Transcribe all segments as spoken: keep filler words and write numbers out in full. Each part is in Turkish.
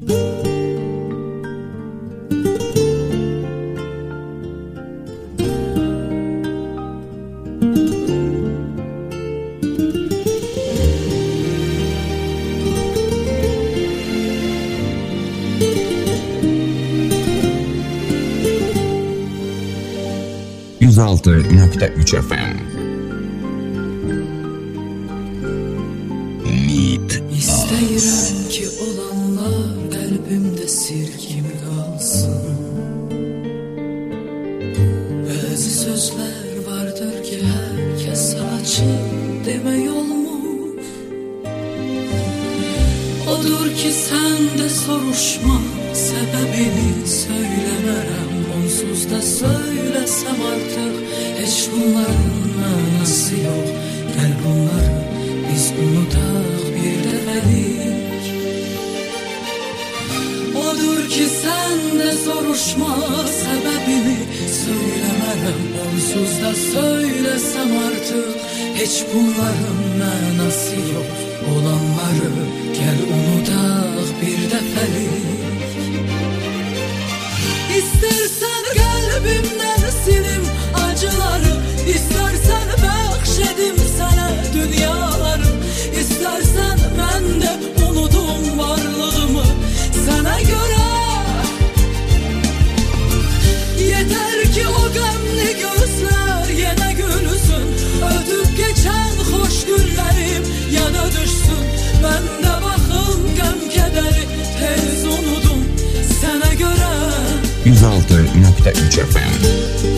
yüz altı nokta üç F M. Ümit İstəyirəm ki olanlar qəlbimdə sir kimi qalsın. Bəzi sözlər vardır ki hər kəsə açıb demək olmur. Odur ki sən də soruşma, səbəbini söyləmərəm. Onsuz da söylesem artık hiç bunların manası yok. Gel bunları biz unutak bir defelik. Odur ki sen de soruşma, sebebini söylemerem. Onsuz da söylesem artık hiç bunların manası yok. Olanları gel unutak bir defelik. İstersen kalbimden silim acıları, İstersen bəxşedim sana dünyaları, İstersen ben de unudum varlığımı sana göre. Yeter ki o gamli gözler yine gülsün, ötüp geçen hoş günlerim yana düşsün. Ben de bakın gam kederi tez unudum sana göre. yüz altı nokta üç F M.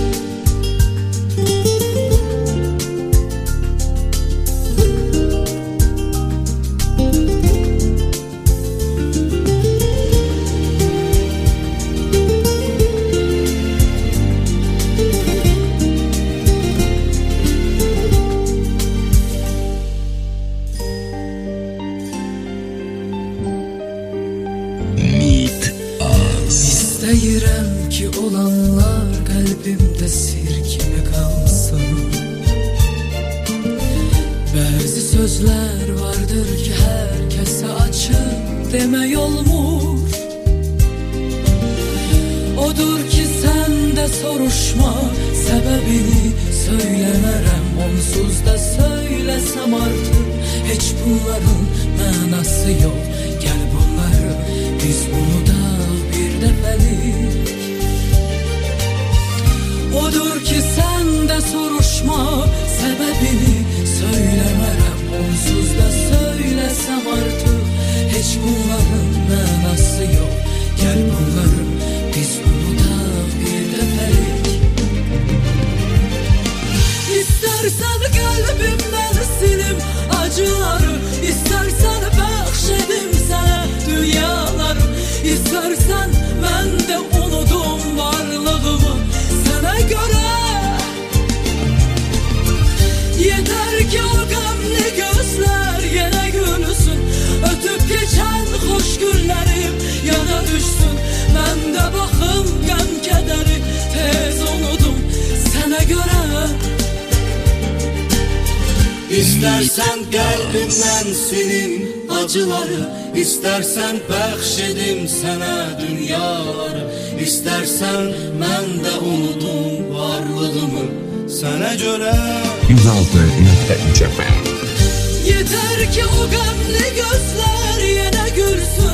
İstəyirəm ki olanlar qəlbimdə sir kimi qalsın. Bəzi sözlər vardır ki hər kəsə açıb demək olmur. Odur ki sən də soruşma, səbəbini söyləmərəm. Onsuz da söylesem artık hiç bunların mənası yok. Gel bunları biz unudaq bir defelik. Odur ki sen de soruşma, sebebini söylemerem. Onsuz da söylesem artık hiç bunların manası yok. Gel bunları biz unudaq bir defelik. İstersen kalbimden silim acıları, İstersen bəxşedim sana dünyaları, İstersen ben de unudum varlığımı sana göre. Yeter ki o gamli gözler yine gülsün, ötüp geçen hoş günlerim yana düşsün. Ben de bakım gam kederi tez unudum sana göre. İstersen kalbimden silim acıları, İstersen bəxşedim sana dünyaları, İstersen ben de unudum varlığımı sana göre. yüz altı nokta üç F M. Yeter ki o gamli gözler yine gülsün,